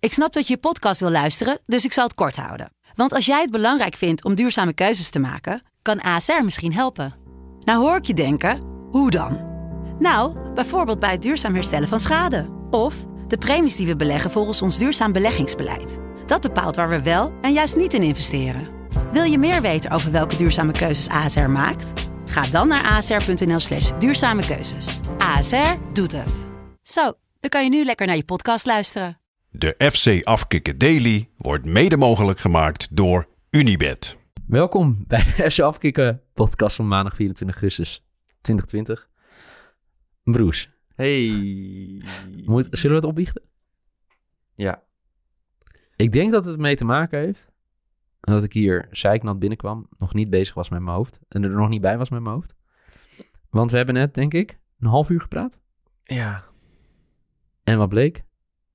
Ik snap dat je podcast wil luisteren, dus ik zal het kort houden. Want als jij het belangrijk vindt om duurzame keuzes te maken, kan ASR misschien helpen. Nou hoor ik je denken, hoe dan? Nou, bijvoorbeeld bij het duurzaam herstellen van schade. Of de premies die we beleggen volgens ons duurzaam beleggingsbeleid. Dat bepaalt waar we wel en juist niet in investeren. Wil je meer weten over welke duurzame keuzes ASR maakt? Ga dan naar asr.nl/duurzame keuzes. ASR doet het. Zo, dan kan je nu lekker naar je podcast luisteren. De FC Afkikken Daily wordt mede mogelijk gemaakt door Unibet. Welkom bij de FC Afkikken podcast van maandag 24 augustus 2020. Broes. Hey. Zullen we het opbiechten? Ja. Ik denk dat het mee te maken heeft dat ik hier zeiknat binnenkwam, nog niet bezig was met mijn hoofd en er nog niet bij was met mijn hoofd. Want we hebben net, denk ik, een half uur gepraat. Ja. En wat bleek?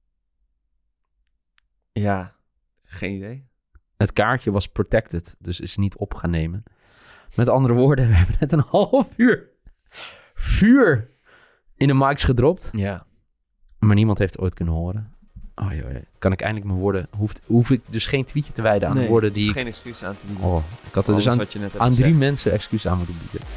Ja, geen idee. Het kaartje was protected, dus is niet op gaan nemen. Met andere woorden, we hebben net een half uur vuur in de mics gedropt. Ja. Maar niemand heeft het ooit kunnen horen. Oh joh, kan ik eindelijk mijn woorden... Hoef ik dus geen tweetje te wijden aan de woorden die geen excuus aan te bieden. Oh, ik had er dus aan 3 mensen excuus aan moeten bieden.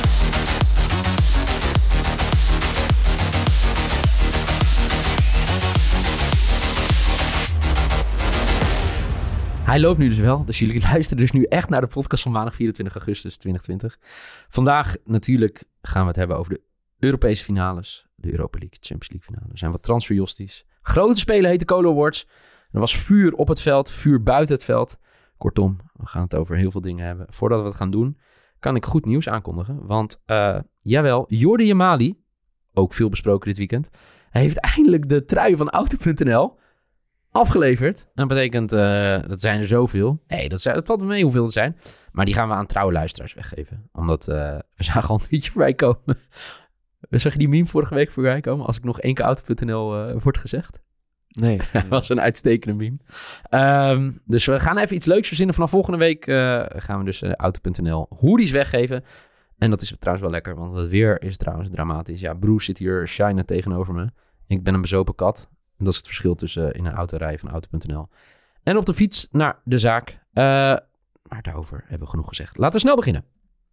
Hij loopt nu dus wel, dus jullie luisteren dus nu echt naar de podcast van maandag 24 augustus 2020. Vandaag natuurlijk gaan we het hebben over de Europese finales, de Europa League, Champions League finale. Er zijn wat transferjosties. Grote spelen heet de Colo Awards. Er was vuur op het veld, vuur buiten het veld. Kortom, we gaan het over heel veel dingen hebben. Voordat we het gaan doen, kan ik goed nieuws aankondigen. Want jawel, Jordi Amali, ook veel besproken dit weekend, hij heeft eindelijk de trui van Auto.nl afgeleverd. En dat betekent, dat zijn er zoveel. Nee, dat valt me mee hoeveel er zijn. Maar die gaan we aan trouwe luisteraars weggeven. Omdat we zagen al een tweetje voorbij komen. Zag je die meme vorige week voorbij komen? Als ik nog 1 keer Auto.nl wordt gezegd. Nee. Dat was een uitstekende meme. Dus we gaan even iets leuks verzinnen. Vanaf volgende week gaan we dus Auto.nl hoodies weggeven. En dat is trouwens wel lekker, want het weer is trouwens dramatisch. Ja, Broes zit hier shinen tegenover me. Ik ben een bezopen kat. En dat is het verschil tussen in een auto rijden van Auto.nl en op de fiets naar de zaak. Maar daarover hebben we genoeg gezegd. Laten we snel beginnen.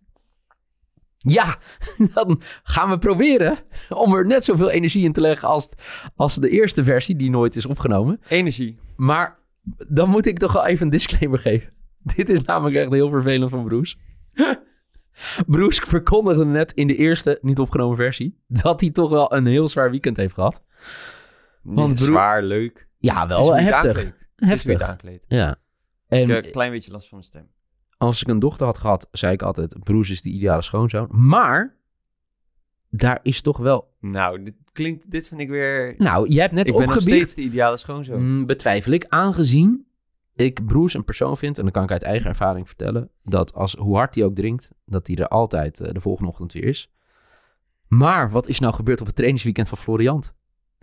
Ja, dan gaan we proberen om er net zoveel energie in te leggen als de eerste versie die nooit is opgenomen. Energie. Maar dan moet ik toch wel even een disclaimer geven. Dit is namelijk echt heel vervelend van Broes. Broes verkondigde net in de eerste niet opgenomen versie dat hij toch wel een heel zwaar weekend heeft gehad. Want zwaar, leuk. Ja, wel heftig. Heftig. Aankleed. Ja. En ik heb een klein beetje last van mijn stem. Als ik een dochter had gehad, zei ik altijd, Broes is de ideale schoonzoon. Maar daar is toch wel... Nou, dit vind ik weer... Nou, je hebt net opgebiecht... Ik ben nog steeds de ideale schoonzoon. Betwijfel ik, aangezien ik Broes een persoon vind, en dan kan ik uit eigen ervaring vertellen, dat hoe hard hij ook drinkt, dat hij er altijd de volgende ochtend weer is. Maar wat is nou gebeurd op het trainingsweekend van Floriant?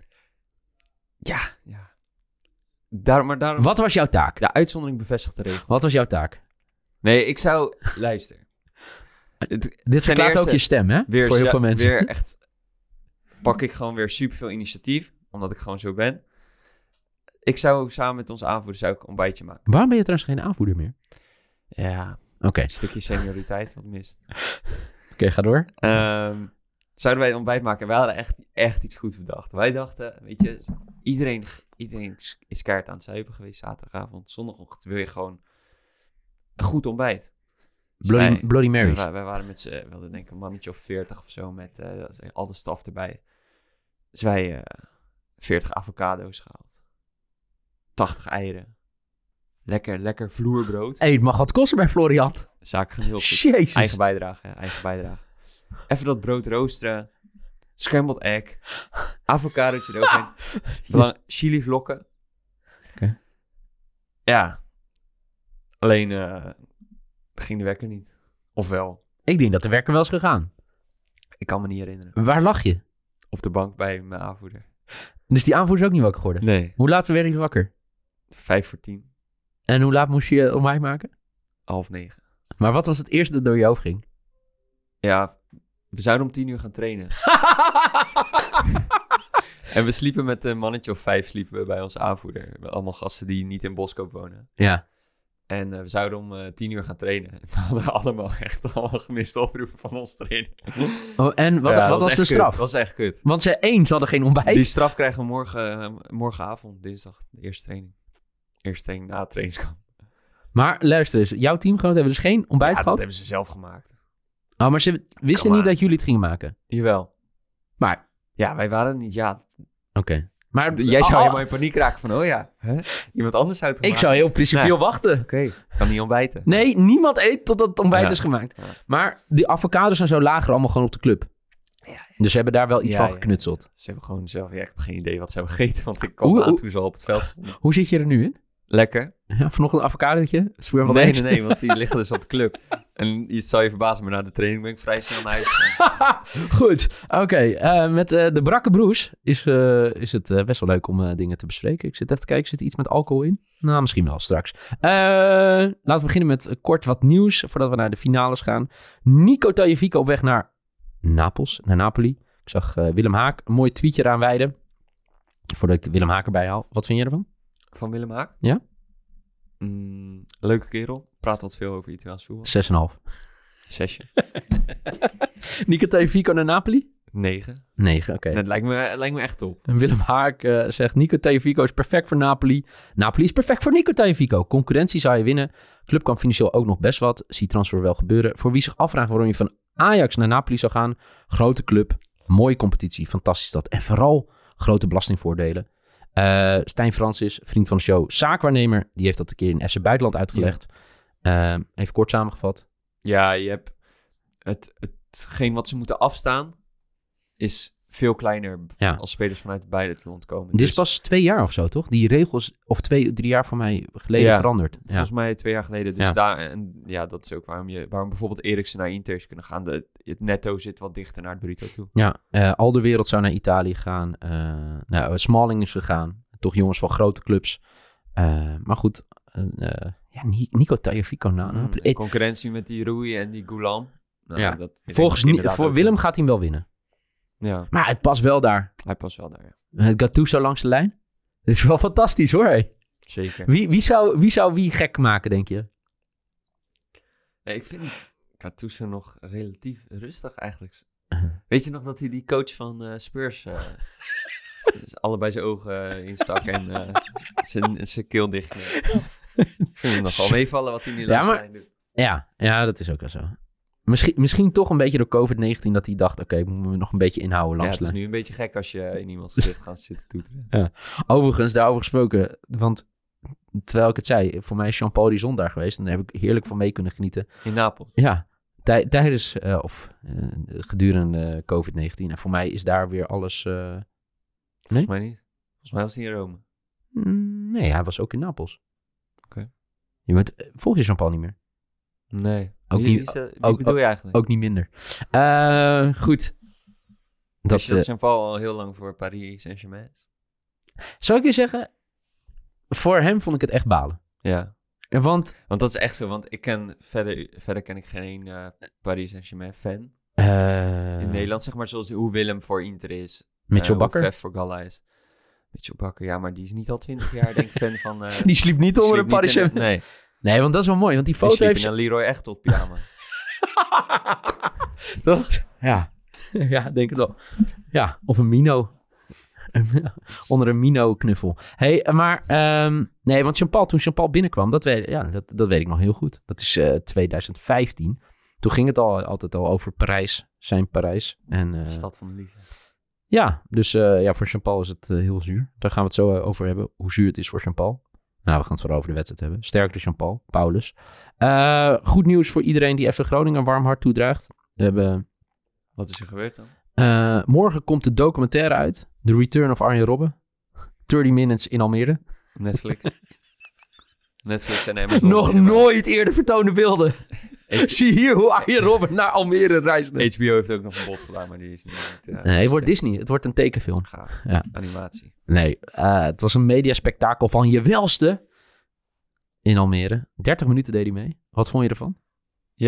Ja. Daarom... Wat was jouw taak? De uitzondering bevestigt de regel. Wat was jouw taak? Nee, ik zou... Luister. Dit verklaart ook je stem, hè? Voor heel veel mensen. Weer echt... Pak ik gewoon weer superveel initiatief. Omdat ik gewoon zo ben. Ik zou samen met onze aanvoerder een ontbijtje maken. Waarom ben je trouwens geen aanvoerder meer? Ja. Oké. Een stukje senioriteit wat mist. Oké, ga door. Zouden wij een ontbijt maken? En wij hadden echt iets goed bedacht. Wij dachten, weet je... Iedereen is kaart aan het zuipen geweest zaterdagavond. Zondagochtend wil je gewoon... een goed ontbijt. Dus Bloody Marys. Wij waren met z'n, we hadden denk ik een mannetje of 40 of zo met al de staf erbij. Dus wij 40 avocado's gehaald. 80 eieren. Lekker vloerbrood. Het mag wat kosten bij Floriant. Zaak gaan heel goed. Jezus. Eigen bijdrage. Even dat brood roosteren. Scrambled egg. Avocadootje eroverheen. Chili vlokken. Okay. Ja. Alleen ging de wekker niet. Of wel? Ik denk dat de wekker wel is gegaan. Ik kan me niet herinneren. Waar lag je? Op de bank bij mijn aanvoerder. Dus die aanvoerder is ook niet wakker geworden? Nee. Hoe laat werd je wakker? 8:55. En hoe laat moest je ontbijt maken? 8:30. Maar wat was het eerste dat door je hoofd ging? Ja, We zouden om 10 uur gaan trainen. En we sliepen met een mannetje of 5 sliepen we bij onze aanvoerder. Allemaal gasten die niet in Boskoop wonen. Ja. En we zouden om 10 uur gaan trainen. We hadden allemaal gemiste oproepen van ons trainen. Oh, en wat was de straf? Dat was echt kut. Want ze hadden geen ontbijt. Die straf krijgen we morgenavond, dinsdag, de eerste training. Eerste training na het trainingskamp. Maar luister eens, jouw teamgenoten hebben dus geen ontbijt Ja, gehad? dat hebben ze zelf gemaakt. Oh, maar ze wisten niet dat jullie het gingen maken? Jawel. Maar... Ja, wij waren niet, Oké. Maar jij zou helemaal in paniek raken van, iemand anders zou het Ik zou heel principieel wachten. Oké, kan niet ontbijten. Nee, niemand eet totdat het ontbijt is gemaakt. Ja. Maar die avocados en zo lagen allemaal gewoon op de club. Ja. Dus ze hebben daar wel iets van geknutseld. Ze hebben gewoon zelf... Ja, ik heb geen idee wat ze hebben gegeten, want ik kwam aan toen ze al op het veld stonden. Hoe zit je er nu in? Lekker. Ja, vanochtend een avocadootje? Nee, want die liggen dus op de club. En het zal je verbazen, maar na de training ben ik vrij snel naar huis gegaan. Goed, oké. Met de brakke broes is het best wel leuk om dingen te bespreken. Ik zit even te kijken, zit er iets met alcohol in? Nou, misschien wel straks. Laten we beginnen met kort wat nieuws, voordat we naar de finales gaan. Nico Tagliafico op weg naar Napoli. Ik zag Willem Haak een mooi tweetje eraan wijden. Voordat ik Willem Haak erbij haal. Wat vind je ervan? Van Willem Haak? Ja? Leuke kerel. Praat wat veel over Italiaans voetbal. 6,5. 6. Nico Tagliafico naar Napoli? 9. 9, oké. Dat lijkt me echt top. En Willem Haak zegt... Nico Tagliafico is perfect voor Napoli. Napoli is perfect voor Nico Tagliafico. Concurrentie zou je winnen. Club kan financieel ook nog best wat. Zie transfer wel gebeuren. Voor wie zich afvraagt waarom je van Ajax naar Napoli zou gaan. Grote club. Mooie competitie. Fantastisch dat. En vooral grote belastingvoordelen. Stijn Francis, vriend van de show, zaakwaarnemer. Die heeft dat een keer in FC Buitenland uitgelegd. Ja. Even kort samengevat. Ja, je hebt hetgeen wat ze moeten afstaan is veel kleiner als spelers vanuit het buitenland komen. Dit is pas 2 jaar of zo, toch? Die regels, of 2-3 jaar voor mij geleden veranderd. Volgens mij 2 jaar geleden. Dus dat is ook waarom bijvoorbeeld Eriksen naar Inter is kunnen gaan. Het netto zit wat dichter naar het bruto toe. Ja, Alderweireld zou naar Italië gaan. Smalling is gegaan. Toch jongens van grote clubs. Maar goed, Nico Tagliafico concurrentie met die Rui en die Goulam. Voor Willem gaat hij hem wel winnen. Ja. Maar het past wel daar. Hij past wel daar, Het Gattuso langs de lijn. Dit is wel fantastisch, hoor. Hey. Zeker. Wie zou wie gek maken, denk je? Nee, ik vind Gattuso nog relatief rustig eigenlijk. Weet je nog dat hij die coach van Spurs allebei zijn ogen instak en zijn keel dicht kneep? Ik vind hem nog wel meevallen wat hij nu langs de lijn doet. Ja, dat is ook wel zo. Misschien toch een beetje door COVID-19 dat hij dacht... Oké, moeten we nog een beetje inhouden langs. Ja, het is nu een beetje gek als je in iemands gezicht gaat zitten toeteren. Ja. Overigens, daarover gesproken... Want terwijl ik het zei... Voor mij is Jean-Paul die zondag geweest... En daar heb ik heerlijk van mee kunnen genieten. In Napels? Ja. Tijdens... gedurende COVID-19. En voor mij is daar weer alles... Nee? Volgens mij niet. Volgens mij was hij in Rome. Nee, hij was ook in Napels. Oké. Volg je Jean-Paul niet meer? Nee. Wie bedoel je eigenlijk? Ook niet minder. Goed. Dat Jean-Paul al heel lang voor Paris Saint-Germain is? Zou ik je zeggen... Voor hem vond ik het echt balen. Ja. Want dat is echt zo. Want ik ken verder ken ik geen Paris Saint-Germain fan. In Nederland, zeg maar, zoals hoe Willem voor Inter is. Mitchell Bakker. Hoe Fef voor Galla is. Mitchell Bakker, ja, maar die is niet al 20 jaar, denk ik, fan van... die sliep niet onder een Paris Saint-Germain. Nee, want dat is wel mooi, want die foto heeft... in een Leroy echt tot pyjama. Toch? Ja, denk het wel. Ja, of een Mino. Onder een Mino-knuffel. Hey, maar... nee, want toen Jean-Paul binnenkwam, dat weet ik nog heel goed. Dat is 2015. Toen ging het altijd al over Parijs, zijn Parijs. En, Stad van de liefde. Ja, dus voor Jean-Paul is het heel zuur. Daar gaan we het zo over hebben, hoe zuur het is voor Jean-Paul. Nou, we gaan het vooral over de wedstrijd hebben. Sterkte Jean-Paul, Paulus. Goed nieuws voor iedereen die FC Groningen een warm hart toedraagt. We hebben... Wat is er gebeurd dan? Morgen komt de documentaire uit. The Return of Arjen Robben. 30 Minutes in Almere. Netflix en Amazon. Nog nooit eerder vertoonde beelden. Zie hier hoe Arjen Robben naar Almere reist. HBO heeft ook nog een bod gedaan, maar die is niet... nee, het wordt Disney. Het wordt een tekenfilm. Gaaf. Ja. Animatie. Nee, het was een mediaspectakel van je welste in Almere. 30 minuten deed hij mee. Wat vond je ervan? Ja,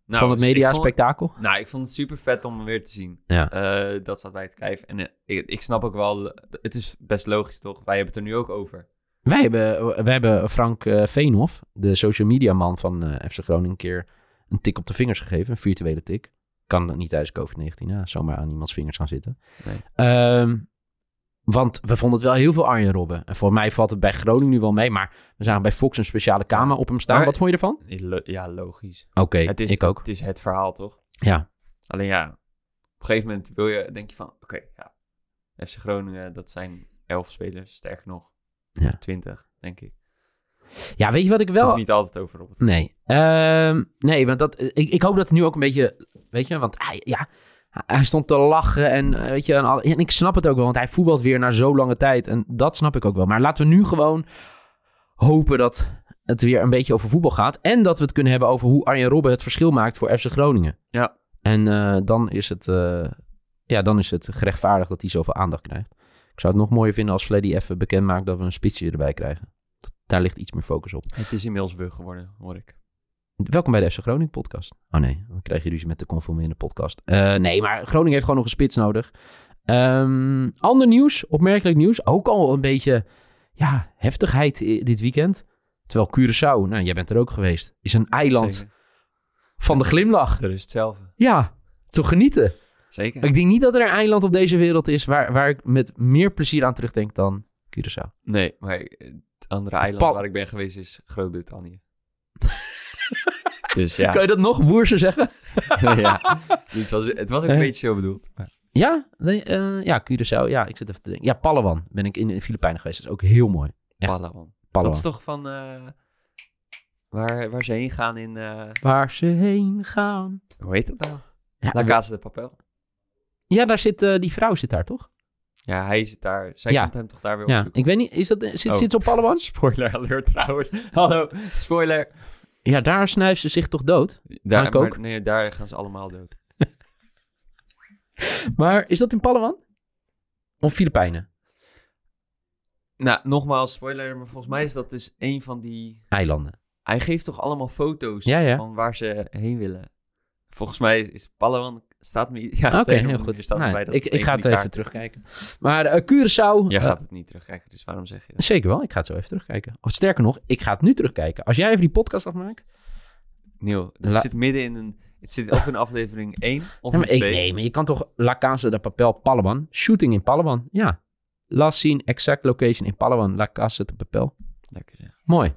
Nou, van het dus media-spektakel? ik vond het super vet om hem weer te zien. Ja. Dat zat bij het kijf. En ik snap ook wel, het is best logisch toch? Wij hebben het er nu ook over. Wij hebben Frank Veenhoff, de social media man van FC Groningen, een keer een tik op de vingers gegeven. Een virtuele tik. Kan niet tijdens COVID-19, zomaar aan iemands vingers gaan zitten. Nee. Want we vonden het wel heel veel Arjen Robben. En voor mij valt het bij Groningen nu wel mee. Maar we zagen bij Fox een speciale camera op hem staan. Maar, Wat vond je ervan? Ja, logisch. Oké, Ik ook. Het is het verhaal, toch? Ja. Alleen ja, op een gegeven moment denk je van... Oké, FC Groningen, dat zijn 11 spelers. Sterker nog, 20, denk ik. Ja, weet je wat ik wel... Het hoeft niet altijd over op het... Nee, want ik hoop dat het nu ook een beetje... Weet je, want hij stond te lachen en weet je... En ik snap het ook wel, want hij voetbalt weer na zo lange tijd. En dat snap ik ook wel. Maar laten we nu gewoon hopen dat het weer een beetje over voetbal gaat. En dat we het kunnen hebben over hoe Arjen Robben het verschil maakt voor FC Groningen. Ja. En dan is het gerechtvaardigd dat hij zoveel aandacht krijgt. Ik zou het nog mooier vinden als Fleddy even bekend maakt dat we een spitsje erbij krijgen. Daar ligt iets meer focus op. Het is inmiddels bug geworden, hoor ik. Welkom bij de FC Groningen podcast. Oh nee, dan krijg je ruzie met de conformerende podcast. Nee, maar Groningen heeft gewoon nog een spits nodig. Ander nieuws, opmerkelijk nieuws. Ook al een beetje heftigheid dit weekend. Terwijl Curaçao, jij bent er ook geweest, is een eiland Zeker. van de glimlach. Er is hetzelfde. Ja, toch genieten. Zeker. Ik denk niet dat er een eiland op deze wereld is waar ik met meer plezier aan terugdenk dan Curaçao. Nee, maar het andere eiland waar ik ben geweest is Groot-Brittannië. Dus ja. Kan je dat nog boerse zeggen? Ja, het was ook een beetje zo bedoeld. Ja, Curaçao. Ja, ik zit even te denken. Ja, Palawan ben ik in de Filipijnen geweest. Dat is ook heel mooi. Echt. Palawan. Dat is toch van waar ze heen gaan in... Waar ze heen gaan. Hoe heet dat nou? Ja, La Casa de Papel. Ja, daar zit die vrouw zit daar, toch? Ja, hij zit daar. Zij komt hem toch daar weer opzoeken. Ik weet niet, zit ze op Palawan? Spoiler alert trouwens. Hallo, spoiler. Ja, daar snuift ze zich toch dood? Daar gaan ze allemaal dood. Maar is dat in Palawan? Of Filipijnen? Nou, nogmaals, spoiler, maar volgens mij is dat dus een van die... Eilanden. Hij geeft toch allemaal foto's van waar ze heen willen. Volgens mij is Palawan... Staat me... Ja, oké, heel goed. Ik ga het even terugkijken. Maar Curaçao... Jij gaat het niet terugkijken, dus waarom zeg je dat? Zeker wel, ik ga het zo even terugkijken. Of sterker nog, ik ga het nu terugkijken. Als jij even die podcast afmaakt... Neil, het zit midden in een... Het zit of in aflevering 1 of in 2. Nee, maar je kan toch La Casa de Papel Palawan... Shooting in Palawan, ja. Last scene, exact location in Palawan. La Casa de Papel. Lekker zeg. Mooi.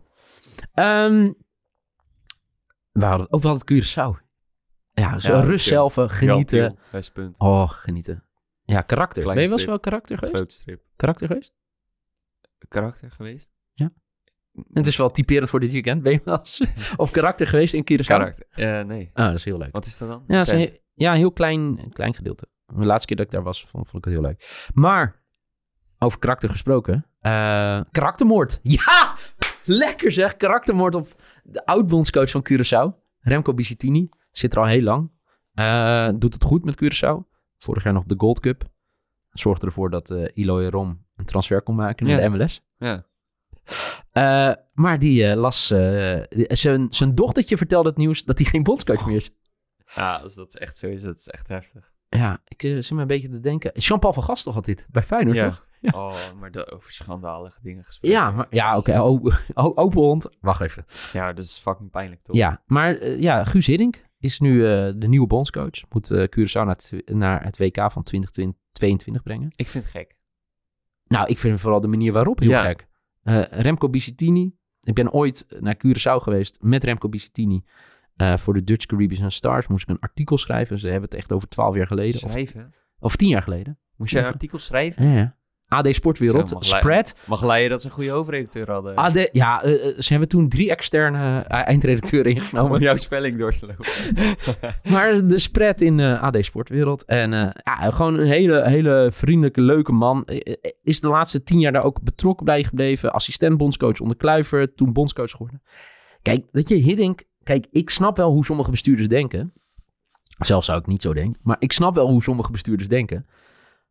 We hadden het Curaçao. Ja, zo rust zelf, genieten. Westpunt. Oh, genieten. Ja, karakter. Kleine ben je wel eens strip. wel karakter geweest? Groot strip. Karakter geweest? Karakter geweest? Ja. Het is wel typerend voor dit weekend. Ben je wel eens op karakter geweest in Curaçao? Karakter? Nee. Ah, dat is heel leuk. Wat is dat dan? Ja, een heel klein gedeelte. De laatste keer dat ik daar was, vond ik het heel leuk. Maar, over karakter gesproken. Karaktermoord. Ja! Lekker zeg. Karaktermoord op de oud-bondscoach van Curaçao. Remco Bissettini. Zit er al heel lang. Doet het goed met Curaçao. Vorig jaar nog de Gold Cup. Zorgde ervoor dat Eloy Rom een transfer kon maken naar de MLS. Ja. Maar die las... zijn dochtertje vertelde het nieuws dat hij geen bondscoach meer is. Ja, als dat echt zo is, dat is echt heftig. Ja, ik zit me een beetje te denken. Jean-Paul van Gastel had dit bij Feyenoord, toch? Ja. Oh, maar over schandalige dingen gesproken. Ja, oké. Open hond. Wacht even. Ja, dat is fucking pijnlijk, toch? Ja, maar Guus Hiddink is nu de nieuwe bondscoach. Moet Curaçao naar het WK van 2022 brengen. Ik vind het gek. Nou, ik vind vooral de manier waarop heel gek. Remco Bissettini. Ik ben ooit naar Curaçao geweest met Remco Bissettini. Voor de Dutch Caribbean Stars moest ik een artikel schrijven. Ze hebben het echt over 12 jaar geleden. Schrijven? Of 10 jaar geleden. Moest jij een artikel schrijven? Ja. AD Sportwereld, Spread. Mag leiden dat ze een goede hoofdredacteur hadden. Ze hebben toen 3 externe eindredacteuren ingenomen. Om jouw spelling door te lopen. Maar de Spread in AD Sportwereld. En gewoon een hele vriendelijke, leuke man. Is de laatste 10 jaar daar ook betrokken bij gebleven. Assistent bondscoach onder Kluivert. Toen bondscoach geworden. Kijk, dat je Hiddink... Kijk, ik snap wel hoe sommige bestuurders denken. Zelf zou ik niet zo denken. Maar ik snap wel hoe sommige bestuurders denken.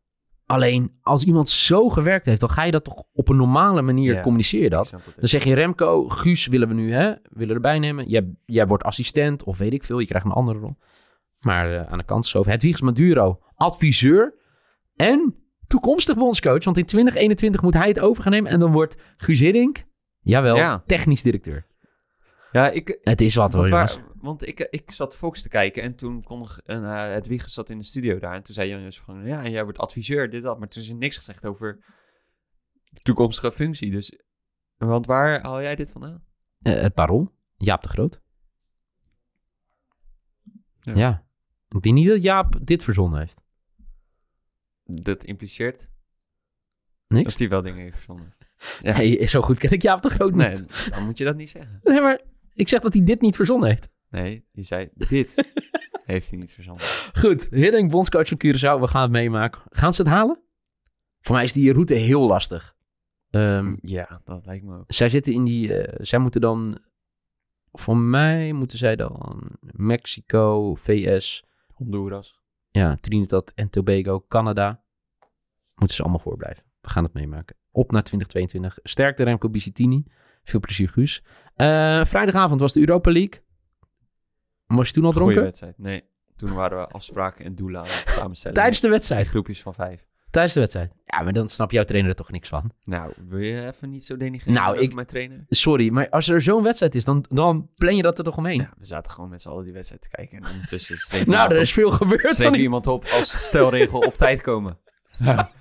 Alleen, als iemand zo gewerkt heeft, dan ga je dat toch op een normale manier communiceer je dat. Dan zeg je Remco, Guus willen we nu, willen erbij nemen. Jij wordt assistent of weet ik veel, je krijgt een andere rol. Maar aan de kant is zo. Hedwiges Maduro, adviseur en toekomstig bondscoach. Want in 2021 moet hij het over gaan nemen en dan wordt Guus Hiddink, technisch directeur. Ja, het is wat hoor, jongens. Want ik zat Fox te kijken en toen Hedwiges zat in de studio daar. En toen zei Jan Joost van, en jij wordt adviseur, dit, dat. Maar toen is er niks gezegd over de toekomstige functie. Dus, want waar haal jij dit vandaan? Het Parool, Jaap de Groot. Ja. Ik denk niet dat Jaap dit verzonnen heeft. Dat impliceert niks? Dat hij wel dingen heeft verzonnen. Ja. Nee, zo goed ken ik Jaap de Groot niet. Nee, dan moet je dat niet zeggen. Nee, maar ik zeg dat hij dit niet verzonnen heeft. Nee, je zei dit heeft hij niet verzonnen. Goed, Hiddink, bondscoach van Curaçao. We gaan het meemaken. Gaan ze het halen? Voor mij is die route heel lastig. Ja, dat lijkt me ook. Zij zitten in die... zij moeten dan... Voor mij moeten zij dan Mexico, VS... Honduras. Ja, Trinidad en Tobago, Canada. Moeten ze allemaal voorblijven. We gaan het meemaken. Op naar 2022. Sterkte Remco Bissettini. Veel plezier, Guus. Vrijdagavond was de Europa League. Was je toen al dronken? Goeie wedstrijd. Nee, toen waren we afspraken en doelen aan het samenstellen. Tijdens de wedstrijd? Groepjes van 5. Tijdens de wedstrijd? Ja, maar dan snapt jouw trainer er toch niks van? Nou, wil je even niet zo denigreren mijn trainer? Sorry, maar als er zo'n wedstrijd is, dan plan je dat er toch omheen? Ja, we zaten gewoon met z'n allen die wedstrijd te kijken. En ondertussen er is veel gebeurd. Schreef iemand op als stelregel op tijd komen. Ja.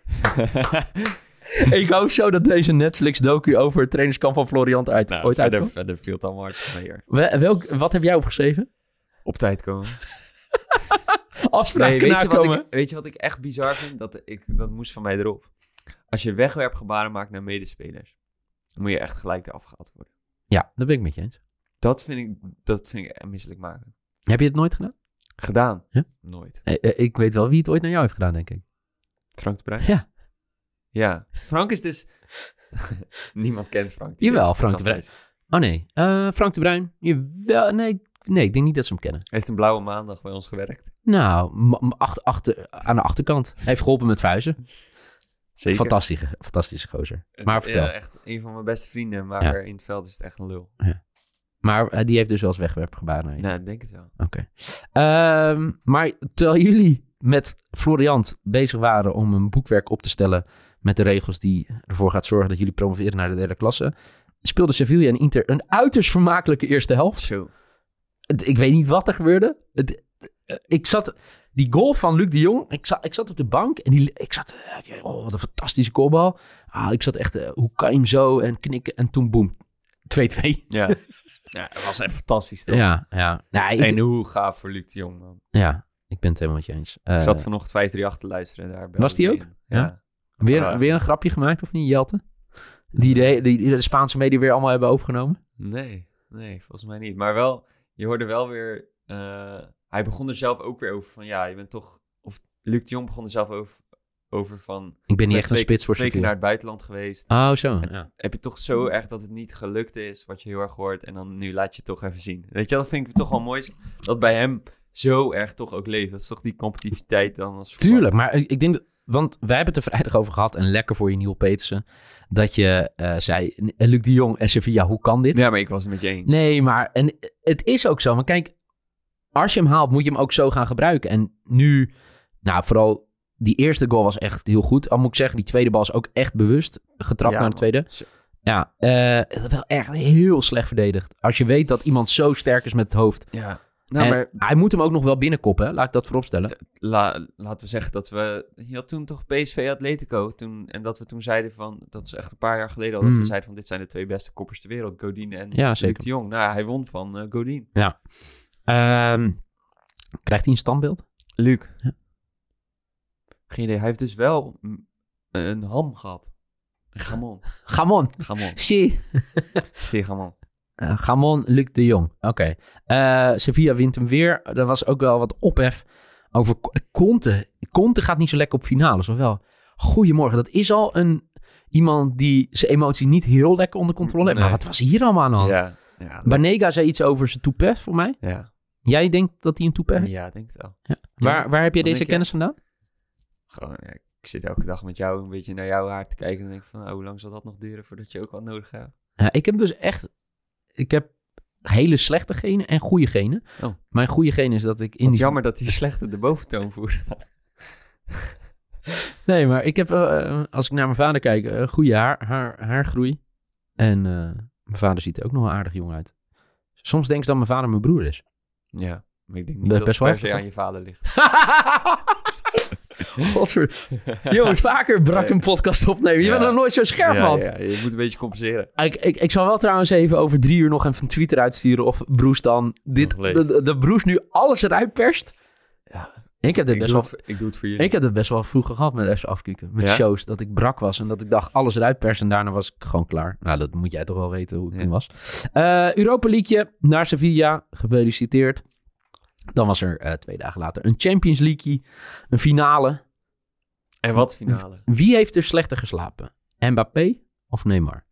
Ik hoop zo dat deze Netflix-docu over het trainerskamp van Florian ooit uitkomt. Verder viel het allemaal hartstikke mee. Wat heb jij opgeschreven? Op tijd komen. Afspraken nakomen. Weet je wat ik echt bizar vind? Dat moest van mij erop. Als je wegwerpgebaren maakt naar medespelers, dan moet je echt gelijk eraf gehaald worden. Ja, dat ben ik met je eens. Dat vind ik misselijk maken. Heb je het nooit gedaan? Gedaan? Ja? Nooit. Ik weet wel wie het ooit naar jou heeft gedaan, denk ik. Frank de Bruin? Ja. Ja, Frank is dus... Niemand kent Frank. Jawel, Frank de Bruin. Oh nee, Frank de Bruin. Jawel, nee, ik denk niet dat ze hem kennen. Hij heeft een blauwe maandag bij ons gewerkt. Nou, aan de achterkant. Hij heeft geholpen met verhuizen. Zeker. Fantastische gozer. Maar vertel. Echt een van mijn beste vrienden, maar in het veld is het echt een lul. Ja. Maar die heeft dus wel eens wegwerpgebaren naar je. Nou, ik denk het wel. Oké. Maar terwijl jullie met Florian bezig waren om een boekwerk op te stellen met de regels die ervoor gaat zorgen dat jullie promoveren naar de 3e klasse, speelde Sevilla en Inter een uiterst vermakelijke eerste helft. Zo. Ik weet niet wat er gebeurde. Die goal van Luc de Jong, ik zat op de bank en wat een fantastische goalbal. Ik zat echt, hoe kan je hem zo en knikken en toen boem, 2-2. Ja. Ja, dat was echt fantastisch toch? Ja. Nou, en hoe gaaf voor Luc de Jong, man. Ja, ik ben het helemaal met je eens. Ik zat vanochtend 538 te luisteren. Daar was die ook? Ja. Weer een grapje gemaakt of niet, Jelte? Die de Spaanse media weer allemaal hebben overgenomen? Nee, volgens mij niet. Maar wel, je hoorde wel weer... hij begon er zelf ook weer over van... Ja, je bent toch... Of Luc de Jong begon er zelf over van... Ik ben niet echt een spits voor 2 keer naar het buitenland geweest. Oh, zo. Ja. Heb je toch zo erg dat het niet gelukt is, wat je heel erg hoort. En dan nu laat je het toch even zien. Weet je, dat vind ik toch wel mooi. Dat bij hem zo erg toch ook leeft. Dat is toch die competitiviteit dan als voetballer. Tuurlijk, maar ik denk... Want wij hebben het er vrijdag over gehad. En lekker voor je Niel Petersen. Dat je zei... Luc de Jong en Sevilla, hoe kan dit? Ja, maar ik was het met je eens. Nee, maar... En het is ook zo. Maar kijk... Als je hem haalt, moet je hem ook zo gaan gebruiken. En nu... Nou, vooral... Die eerste goal was echt heel goed. Al moet ik zeggen, die tweede bal is ook echt bewust getrapt naar de tweede. Ja, wel echt heel slecht verdedigd. Als je weet dat iemand zo sterk is met het hoofd. Ja. Nou, maar hij moet hem ook nog wel binnenkoppen, hè? Laat ik dat vooropstellen. Laten we zeggen dat we... Je had toen toch PSV Atletico. En dat we toen zeiden van... Dat is echt een paar jaar geleden al. Dat we zeiden van... Dit zijn de 2 beste koppers ter wereld. Godin en Luc de Jong. Nou, hij won van Godin. Ja. Krijgt hij een standbeeld? Luc. Ja. Geen idee. Hij heeft dus wel een ham gehad. Gamon. Gamon. Gamon, Luc de Jong. Oké. Sevilla wint hem weer. Er was ook wel wat ophef over Conte. Conte gaat niet zo lekker op finales, of wel? Goedemorgen. Dat is al iemand die zijn emoties niet heel lekker onder controle heeft. Nee. Maar wat was hier allemaal aan de hand? Ja, Banega zei iets over zijn toupet, voor mij. Ja. Jij denkt dat hij een toupet heeft? Ja, denk het wel. Ja. Waar heb jij deze kennis vandaan? Gewoon, Ik zit elke dag met jou een beetje naar jouw haar te kijken. En dan denk ik van, hoe lang zal dat nog duren voordat je ook wat nodig hebt? Ja, ik heb hele slechte genen en goede genen. Oh. Mijn goede genen is dat ik... Jammer dat die slechte de boventoon voeren. Nee, maar ik heb, als ik naar mijn vader kijk, goede haargroei. En mijn vader ziet er ook nog wel aardig jong uit. Soms denk ik dat mijn vader mijn broer is. Ja, maar ik denk niet Dat dat is het best per wel se aan je vader ligt. Jongens, vaker brak een podcast opnemen. Je bent nog nooit zo scherp, man. Ja, je moet een beetje compenseren. Ik zal wel trouwens even over 3 uur nog even een tweet eruit sturen of Broes dan de Broes nu alles eruit perst. Ja. Ik doe het voor jullie. Ik heb het best wel vroeger gehad met even afkieken. Met shows, dat ik brak was en dat ik dacht alles eruit pers en daarna was ik gewoon klaar. Nou, dat moet jij toch wel weten hoe ik toen was. Europa League naar Sevilla, gefeliciteerd. Dan was er 2 dagen later een Champions League, een finale. En wat finale? Wie heeft er slechter geslapen? Mbappé of Neymar?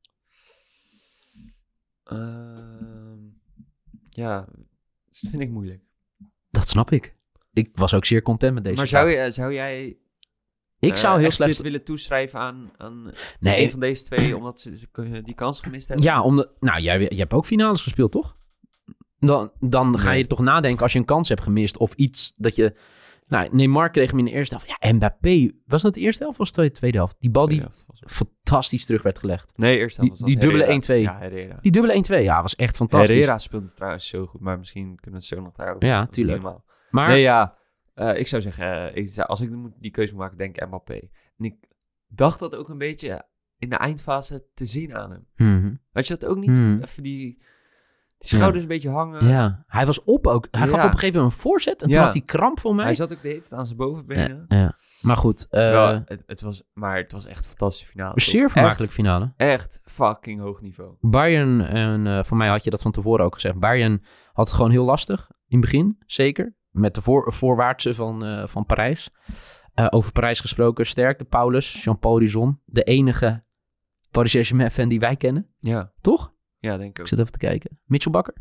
Ja, dat vind ik moeilijk. Dat snap ik. Ik was ook zeer content met deze Maar vraag. zou jij Ik zou heel slecht dit willen toeschrijven aan Nee. een van deze 2, omdat ze die kans gemist hebben? Ja, jij hebt ook finales gespeeld, toch? Dan ga je toch nadenken als je een kans hebt gemist of iets dat je... Nou, Neymar kreeg hem in de eerste helft. Ja, Mbappé, was dat de eerste helft of was het de tweede helft? Die bal die fantastisch terug werd gelegd. Nee, eerste helft was dat. Die dubbele 1-2. Ja, Herrera. Die dubbele 1-2, ja, was echt fantastisch. Herrera speelde trouwens zo goed, maar misschien kunnen we het zo nog daarover. Ja, tuurlijk. Maar... Nee, ja, ik zou zeggen, als ik die keuze moet maken, denk ik Mbappé. En ik dacht dat ook een beetje in de eindfase te zien aan hem. Mm-hmm. Had je dat ook niet? Even die schouders een beetje hangen. Ja, hij was op ook. Hij gaf op een gegeven moment een voorzet en toen had hij kramp voor mij. Hij zat ook de hele tijd aan zijn bovenbenen. Ja. Maar goed. Het was echt een fantastische finale. Zeer vermakelijk finale. Echt fucking hoog niveau. Bayern, en voor mij had je dat van tevoren ook gezegd. Bayern had het gewoon heel lastig in het begin, zeker. Met de voorwaartse van Parijs. Over Parijs gesproken, sterkte Paulus, Jean-Paul Rizon. De enige Paris Saint-Germain fan die wij kennen. Ja. Toch? Ja, denk ik ook. Ik zit even te kijken. Mitchell Bakker?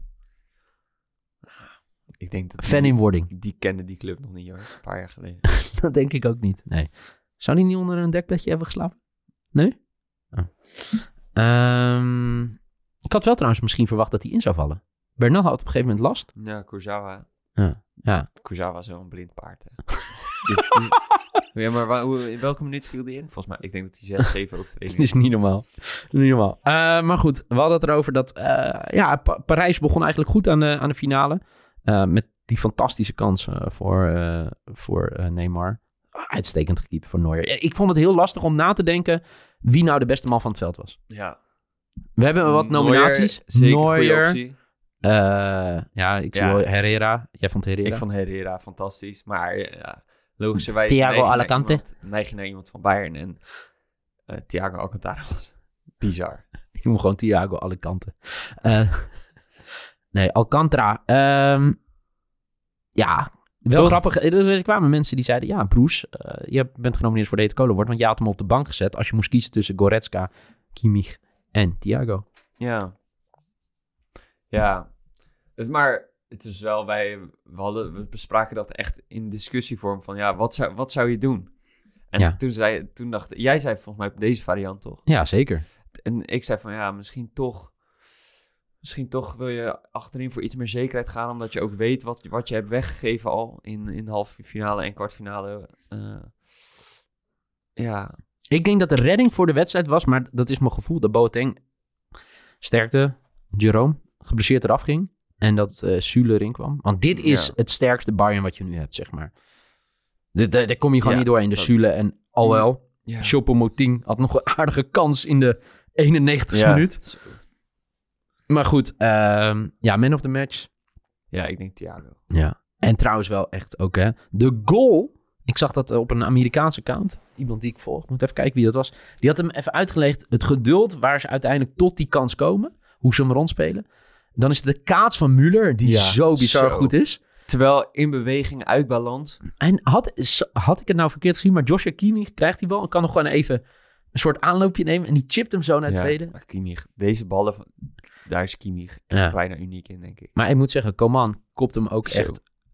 Ik denk dat fan in wording. Die kende die club nog niet, hoor. Een paar jaar geleden. Dat denk ik ook niet, nee. Zou die niet onder een dekbedje hebben geslapen? Nee? Oh. Ik had wel trouwens misschien verwacht dat hij in zou vallen. Bernal had op een gegeven moment last. Ja, Kurzawa. Ja. Kurzawa is wel een blind paard, hè. Ja, maar in welke minuut viel die in? Volgens mij, ik denk dat hij 6-7 overtredingen. Dat is niet normaal. Maar goed, we hadden het erover dat... Parijs begon eigenlijk goed aan de finale. Met die fantastische kans voor Neymar. Uitstekend gekiept voor Neuer. Ik vond het heel lastig om na te denken wie nou de beste man van het veld was. Ja. We hebben wat nominaties. Zeker Neuer. goede optie. Ik zie wel Herrera. Jij vond Herrera? Ik vond Herrera fantastisch. Maar logischerwijs Thiago Alcantara. neig je naar iemand van Bayern. En Thiago Alcantara was bizar. Ik noem gewoon Thiago Alcantara. Nee, Alcantara. Wel grappig. Er kwamen mensen die zeiden... Ja, Broes, je bent genomineerd voor de Hete Kolenwoord. Want je had hem op de bank gezet als je moest kiezen tussen Goretzka, Kimmich en Thiago. Ja. Ja. Maar het is wel... We bespraken dat echt in discussievorm van... Ja, wat zou je doen? En toen dacht... Jij zei volgens mij deze variant, toch? Ja, zeker. En ik zei van... Ja, misschien toch wil je achterin voor iets meer zekerheid gaan... omdat je ook weet wat je hebt weggegeven al... in de halve finale en kwartfinale. Ja. Ik denk dat de redding voor de wedstrijd was... maar dat is mijn gevoel, dat Boateng sterkte, Jerome geblesseerd eraf ging... en dat Süle erin kwam. Want dit is het sterkste Bayern wat je nu hebt, zeg maar. Daar kom je gewoon niet doorheen. De Süle en alhoewel... Choupo-Moting had nog een aardige kans in de 91ste minuut... Maar goed, man of the match. Ja, ik denk Thiago. Ja. En trouwens wel echt ook, hè. De goal, ik zag dat op een Amerikaanse account. Iemand die ik volg, moet even kijken wie dat was. Die had hem even uitgelegd. Het geduld waar ze uiteindelijk tot die kans komen. Hoe ze hem rondspelen. Dan is het de kaats van Müller, die zo bizar goed is. Terwijl in beweging, uit balans. En had ik het nou verkeerd gezien, maar Joshua Kimmich krijgt die bal. En kan nog gewoon even een soort aanloopje nemen. En die chipt hem zo naar het tweede. Maar Kimmich, deze ballen... Daar is Kimmich echt bijna uniek in, denk ik. Maar ik moet zeggen, Coman kopt hem ook echt... Hè?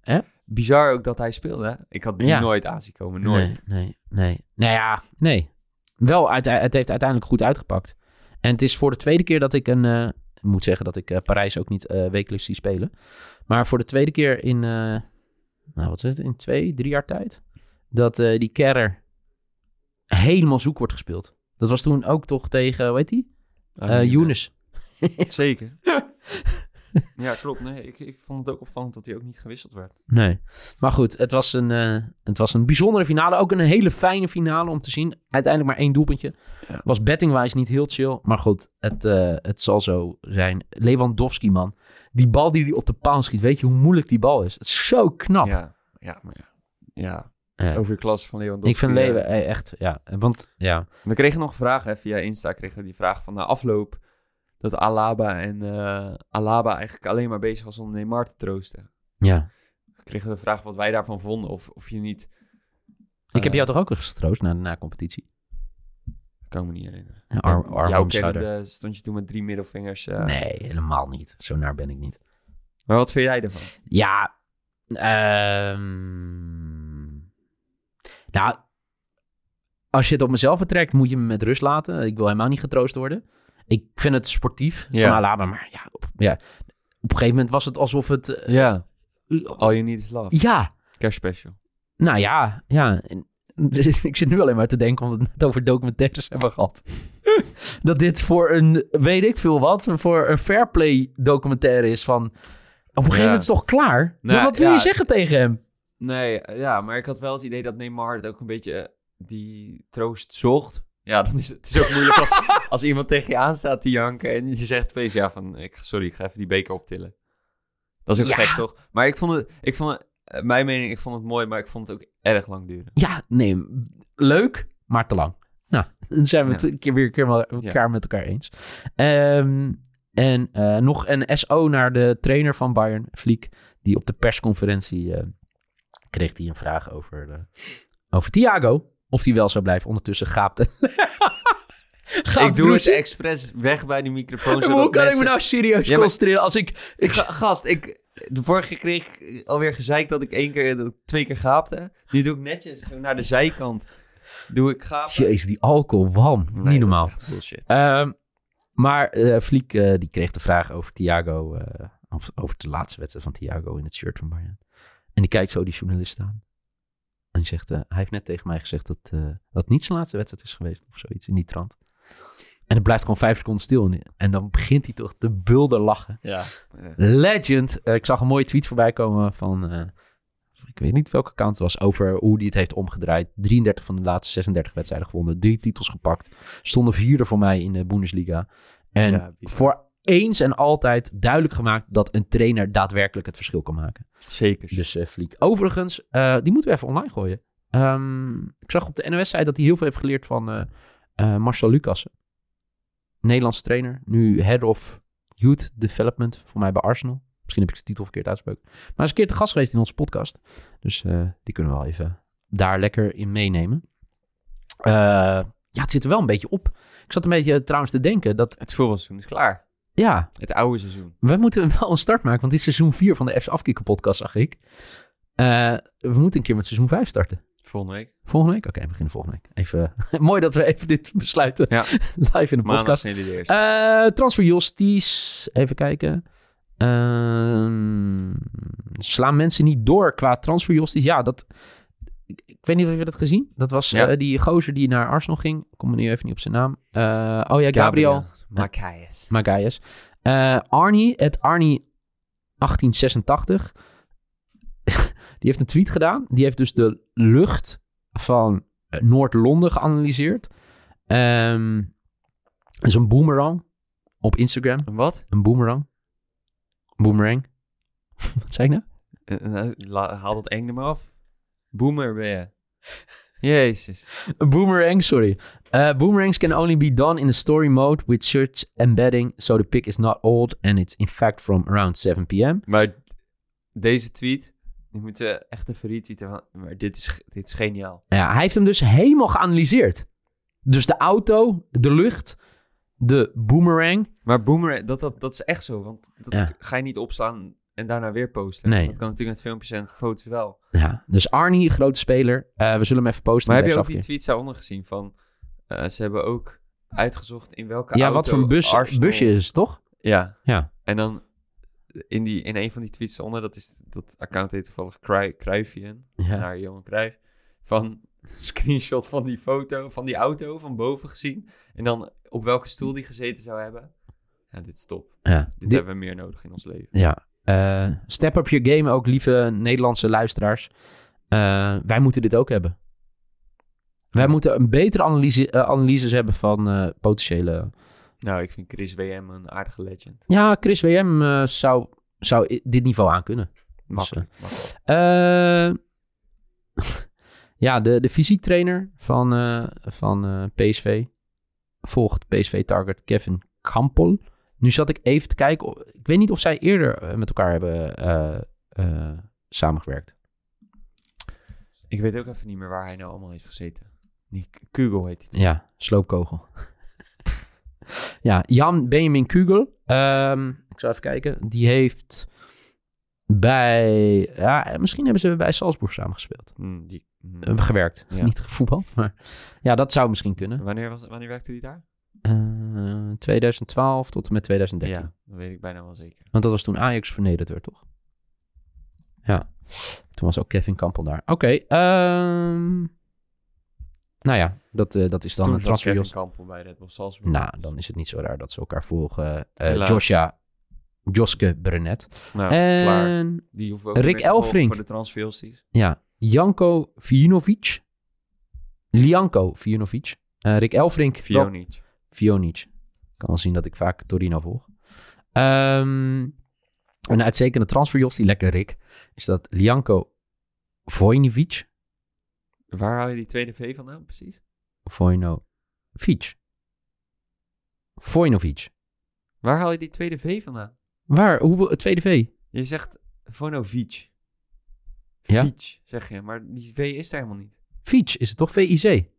bizar ook dat hij speelde. Hè? Ik had die nooit aan zien komen. Nooit. Nee. Wel, het heeft uiteindelijk goed uitgepakt. En het is voor de tweede keer dat ik ik moet zeggen dat ik Parijs ook niet wekelijks zie spelen. Maar voor de tweede keer in... wat is het? In 2-3 jaar tijd. Dat die Kerrer helemaal zoek wordt gespeeld. Dat was toen ook toch tegen, hoe heet die? Younes. Zeker. Ja, klopt. Nee, ik vond het ook opvallend dat hij ook niet gewisseld werd. Nee. Maar goed, het was een bijzondere finale. Ook een hele fijne finale om te zien. Uiteindelijk maar 1 doelpuntje. Ja. Was bettingwijs niet heel chill. Maar goed, het zal zo zijn. Lewandowski, man. Die bal die hij op de paal schiet. Weet je hoe moeilijk die bal is? Het is zo knap. Ja. Over de klasse van Lewandowski. Ik vind Leeuwen echt, ja. Want, ja. We kregen nog vragen, via Insta kregen we die vraag van na afloop dat Alaba eigenlijk alleen maar bezig was om Neymar te troosten. Ja. We kregen de vraag wat wij daarvan vonden, of je niet... Ik heb jou toch ook eens getroost na competitie? Kan ik me niet herinneren. Jou kennende stond je toen met 3 middelvingers... Nee, helemaal niet. Zo naar ben ik niet. Maar wat vind jij ervan? Ja, nou, als je het op mezelf betrekt, moet je me met rust laten. Ik wil helemaal niet getroost worden. Ik vind het sportief van Alaba, maar op een gegeven moment was het alsof het... All you need is love. Ja. Kerstspecial. Nou ja. Ik zit nu alleen maar te denken, omdat we het net over documentaires hebben gehad. Dat dit voor een, weet ik veel wat, voor een Fairplay documentaire is van... Op een gegeven moment is het toch klaar? Nou, wat wil je zeggen tegen hem? Nee, maar ik had wel het idee dat Neymar het ook een beetje die troost zocht. Ja, dan is het is ook moeilijk als iemand tegen je aanstaat te janken en je zegt opeens ik ga even die beker optillen. Dat is ook gek, toch? Maar ik vond het mooi, maar ik vond het ook erg lang duren. Ja, nee, leuk, maar te lang. Nou, dan zijn we het een keer met elkaar eens. En nog een SO naar de trainer van Bayern, Flick, die op de persconferentie kreeg hij een vraag over Thiago. Of hij wel zou blijven. Ondertussen gaapte. Ik doe het expres weg bij die microfoon. Hoe kan ik me nou serieus concentreren als ik... De vorige keer kreeg ik alweer gezeik dat ik 2 keer gaapte. Nu doe ik netjes naar de zijkant. Doe ik gapen. Jezus, die alcohol, niet normaal. Dat is echt bullshit. Maar Flick die kreeg de vraag over Thiago... over de laatste wedstrijd van Thiago in het shirt van Bayern. En die kijkt zo die journalist aan. En die zegt, hij heeft net tegen mij gezegd dat het niet zijn laatste wedstrijd is geweest. Of zoiets in die trant. En het blijft gewoon 5 seconden stil. En dan begint hij toch te bulder lachen. Ja. Legend. Ik zag een mooie tweet voorbij komen van... ik weet niet welke account het was. Over hoe hij het heeft omgedraaid. 33 van de laatste 36 wedstrijden gewonnen. 3 titels gepakt. Stonden 4e voor mij in de Bundesliga. En voor eens en altijd duidelijk gemaakt dat een trainer daadwerkelijk het verschil kan maken. Zeker. Dus Flick. Overigens, die moeten we even online gooien. Ik zag op de NOS-site dat hij heel veel heeft geleerd van Marcel Lucassen. Nederlandse trainer. Nu Head of Youth Development voor mij bij Arsenal. Misschien heb ik de titel verkeerd uitgesproken. Maar hij is een keer te gast geweest in onze podcast. Dus die kunnen we wel even daar lekker in meenemen. Het zit er wel een beetje op. Ik zat een beetje trouwens te denken dat... Het voetbalseizoen is klaar. Ja. Het oude seizoen. We moeten wel een start maken, want dit is seizoen 4 van de FC Afkikken podcast, zag ik. We moeten een keer met seizoen 5 starten. Volgende week? Volgende week? Oké, we beginnen volgende week. Even mooi dat we even dit besluiten. Ja. Live in de podcast. Transfer Justies. Even kijken. Slaan mensen niet door qua Transfer Justies? Ja, dat... Ik weet niet of je dat gezien. Dat was die gozer die naar Arsenal ging. Ik kom er nu even niet op zijn naam. Gabriel. Magalhaes. Arnie 1886. Die heeft een tweet gedaan. Die heeft dus de lucht van Noord-Londen geanalyseerd. Dat is een boomerang op Instagram. Een wat? Een boomerang. Boomerang. Wat zei ik nou? Haal dat eng er maar af. Boomer ben je. Jezus. Een boomerang, sorry. Boomerangs can only be done in a story mode with search embedding, so the pic is not old and it's in fact from around 7 p.m. Maar deze tweet, die moeten we echt even retweeten. Maar dit is geniaal. Ja, hij heeft hem dus helemaal geanalyseerd. Dus de auto, de lucht, de boomerang. Maar boomerang, dat is echt zo. Want dat ga je niet opslaan en daarna weer posten. Nee. Dat kan natuurlijk met filmpjes en foto's wel. Ja, dus Arnie, grote speler. We zullen hem even posten. Maar in heb je de ook die afkeer. tweets daaronder gezien van... ze hebben ook uitgezocht in welke Ja, auto wat voor een Arsenal... busje is het, toch? Ja. Ja. En dan in een van die tweets eronder, dat account heet toevallig Cruyffian, Ja. naar Johan Cruijff, van screenshot van die foto, van die auto van boven gezien. En dan op welke stoel die gezeten zou hebben. Ja, dit is top. Ja. Dit hebben we meer nodig in ons leven. Ja. Step up your game ook, lieve Nederlandse luisteraars. Wij moeten dit ook hebben. Wij moeten een betere analyses hebben van potentiële... Nou, ik vind Chris WM een aardige legend. Ja, Chris WM zou dit niveau aan kunnen. Makkelijk. Ja, de fysiek trainer van PSV volgt PSV-target Kevin Kampel. Nu zat ik even te kijken. Ik weet niet of zij eerder met elkaar hebben samengewerkt. Ik weet ook even niet meer waar hij nou allemaal heeft gezeten. Kugel heet hij. Ja, sloopkogel. Ja, Jan Benjamin Kugel. Ik zal even kijken. Die heeft bij... Ja, misschien hebben ze bij Salzburg samengespeeld. Gewerkt. Ja. Niet gevoetbald, maar... Ja, dat zou misschien kunnen. Wanneer werkte hij daar? 2012 tot en met 2013. Ja, dat weet ik bijna wel zeker. Want dat was toen Ajax vernederd werd, toch? Ja. Toen was ook Kevin Kampel daar. Oké. Nou ja, dat is dan Toen een zat transfer. Kevin Kampel bij Red Bull Salzburg. Nou, dan is het niet zo raar dat ze elkaar volgen. Helaas. Joske Brenet. Nou, klaar. En Die hoeven ook Rick niet meer te volgen Elfrink. voor de transfersties. ja, Janko Vijanovic. Lianko Vijanovic. Rick Elfrink. Vionic. Ik kan wel zien dat ik vaak Torino volg. Een uitstekende transferjos, die lekker Rick, is dat Lianko Vojnovic. Waar haal je die tweede V vandaan, precies? Vojnovic. Waar haal je die tweede V vandaan? Waar? Hoe het tweede V? Je zegt Vojnovic. Ja? Vic, zeg je. Maar die V is er helemaal niet. Vic, is het toch VIC?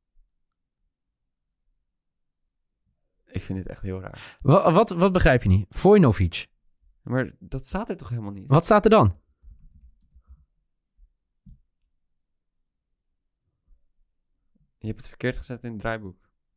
Ik vind dit echt heel raar. Wat begrijp je niet? Vojnovic. Maar dat staat er toch helemaal niet? Wat staat er dan? Je hebt het verkeerd gezet in het draaiboek.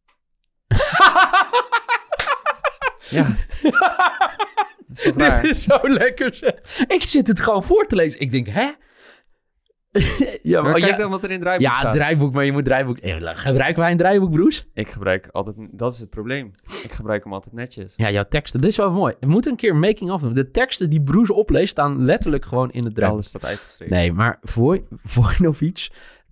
Ja. Dat is toch raar? Dit is zo lekker zeg. Ik zit het gewoon voor te lezen. Ik denk, hè? Ja, Maar maar kijk dan wat er in het draaiboek ja, staat. draaiboek, maar je moet draaiboek... Gebruiken wij een draaiboek, Bruce? Ik gebruik altijd... Dat is het probleem. Ik gebruik hem altijd netjes. Ja, jouw teksten. Dit is wel mooi. We moeten een keer een making-of doen. De teksten die Bruce opleest staan letterlijk gewoon in het draaiboek. Alles staat uitgeschreven. Nee, maar Vojnovic...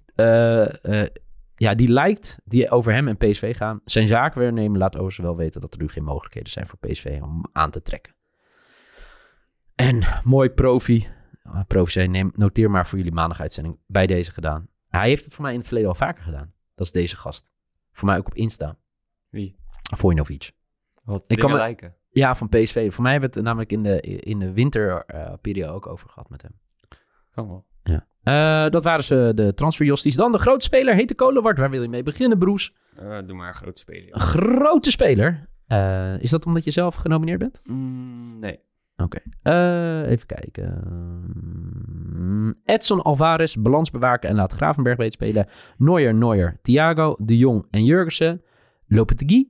ja, die over hem en PSV gaan. Zijn zaakwaarnemer laat overigens wel weten dat er nu geen mogelijkheden zijn voor PSV om aan te trekken. En mooi profi. Profi zei, noteer maar voor jullie maandaguitzending bij deze gedaan. Hij heeft het voor mij in het verleden al vaker gedaan. Dat is deze gast. Voor mij ook op Insta. Wie? Vojnovic. Wat Ik kan dingen me- lijken. Ja, van PSV. Voor mij hebben we het namelijk in de winterperiode ook over gehad met hem. Kan wel. Dat waren ze de transferjosties. Dan de grote speler, Hete Kolewart. Waar wil je mee beginnen, Broes? Doe maar een groot speler. Een grote speler. Is dat omdat je zelf genomineerd bent? Nee. Oké. Even kijken. Edson Alvarez, balansbewaker en laat Gravenberg beet spelen. Neuer, Thiago, De Jong en Jurgensen. Lopetegui.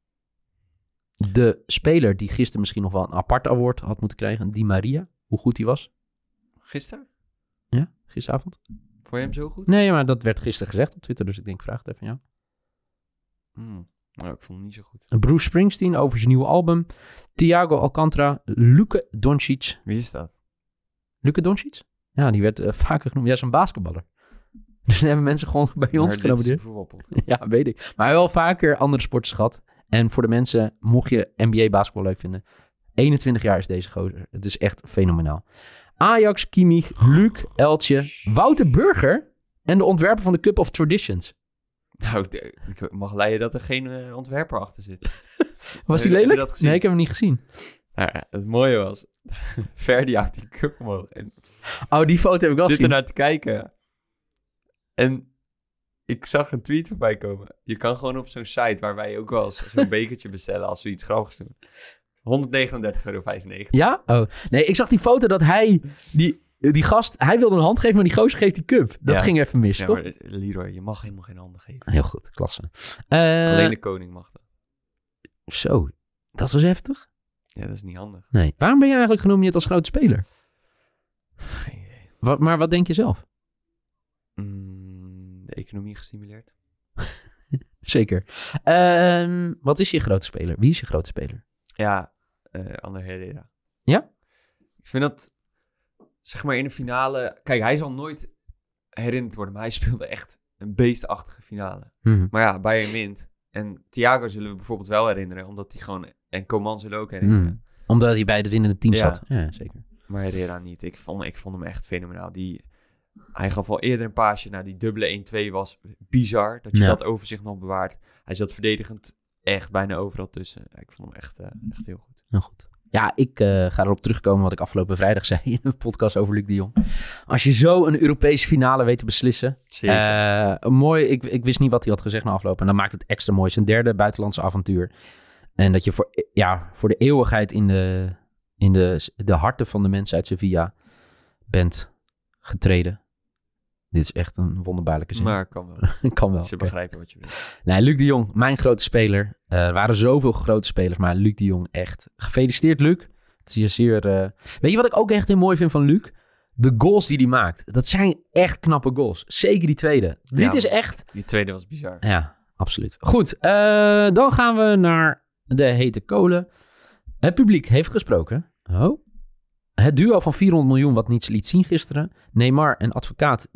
De speler die gisteren misschien nog wel een apart award had moeten krijgen. Di Maria. Hoe goed hij was. Gisteren? Ja, gisteravond. Vond je hem zo goed? Nee, maar dat werd gisteren gezegd op Twitter. Dus ik denk, vraag het even aan jou. Nou, ik vond hem niet zo goed. Bruce Springsteen over zijn nieuwe album. Thiago Alcantara. Luka Doncic. Wie is dat? Luka Doncic? Ja, die werd vaker genoemd. Ja, zo'n basketballer. Dus dan hebben mensen gewoon bij ons Maar dit is een genomineerd. voetbalpodcast. Ja, weet ik. Maar hij heeft wel vaker andere sporters gehad. En voor de mensen, mocht je NBA basketbal leuk vinden. 21 jaar is deze gozer. Het is echt fenomenaal. Ajax, Kimmich, Luc, Eltje, Wouter Burger en de ontwerper van de Cup of Traditions. Nou, ik mag leiden dat er geen ontwerper achter zit. Was die Heb je lelijk? dat gezien? Nee, ik heb hem niet gezien. Nou ja, het mooie was, Ferdi houdt die cup omhoog en Oh, die foto heb ik wel zit gezien. ernaar te kijken. En ik zag een tweet voorbij komen. Je kan gewoon op zo'n site waar wij ook wel eens zo'n bekertje bestellen als we iets grappigs doen. €139,95. Ja? Oh. Nee, ik zag die foto dat hij... Die gast, hij wilde een hand geven, maar die gozer geeft die cup. Dat ging even mis, toch? Maar Leroy, je mag helemaal geen handen geven. Heel goed, klasse. Alleen de koning mag dat. Zo, dat was heftig. Ja, dat is niet handig. Nee. Waarom ben je eigenlijk genomineerd als grote speler? Geen idee. Maar wat denk je zelf? De economie gestimuleerd. Zeker. Wat is je grote speler? Wie is je grote speler? Ja, Ander Herrera. Ja? Ik vind dat, zeg maar in de finale... Kijk, hij zal nooit herinnerd worden, maar hij speelde echt een beestachtige finale. Mhm. Maar ja, Bayern wint. En Thiago zullen we bijvoorbeeld wel herinneren, omdat hij gewoon... En Coman zullen ook herinneren. Omdat hij bij het winnende team Ja. zat. Ja, zeker. Maar Herrera niet. Ik vond hem echt fenomenaal. Hij gaf al eerder een paasje. Nou, die dubbele 1-2 was bizar. Dat je dat overzicht nog bewaart. Hij zat verdedigend echt bijna overal tussen. Ja, ik vond hem echt heel goed. Nou goed. Ja, ik ga erop terugkomen wat ik afgelopen vrijdag zei in een podcast over Luc de Jong. Als je zo een Europese finale weet te beslissen. Zeker. Mooi, ik wist niet wat hij had gezegd na afloop. En dan maakt het extra mooi. Zijn derde buitenlandse avontuur. En dat je voor de eeuwigheid in de harten van de mensen uit Sevilla bent getreden. Dit is echt een wonderbaarlijke zin. Maar kan wel. Kan wel. Ze begrijpen wat je bedoelt. Nee, Luc de Jong, mijn grote speler. Er waren zoveel grote spelers, maar Luc de Jong echt. Gefeliciteerd, Luc. Het is zeer... Weet je wat ik ook echt heel mooi vind van Luc? De goals die hij maakt. Dat zijn echt knappe goals. Zeker die tweede. Dit is echt... Die tweede was bizar. Ja, absoluut. Goed, dan gaan we naar de hete kolen. Het publiek heeft gesproken. Oh. Het duo van 400 miljoen wat niets liet zien gisteren. Neymar en advocaat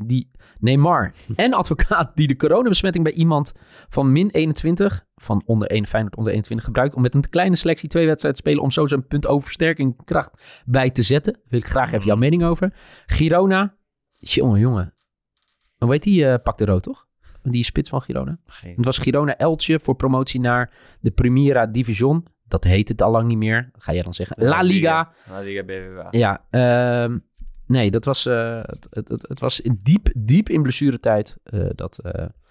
die de coronabesmetting bij iemand van min 21... van Feyenoord onder 21 gebruikt... om met een kleine selectie 2 wedstrijden te spelen... om zo zijn punt over versterking kracht bij te zetten. Daar wil ik graag even jouw mening over. Girona. Jongen. Hoe heet die? Pakte rood, toch? Die spits van Girona. Het was Girona Elche voor promotie naar de Primera Division. Dat heet het al lang niet meer. Ga jij dan zeggen? La Liga. La Liga BBVA. Ja, nee, dat was... Het was diep in blessuretijd dat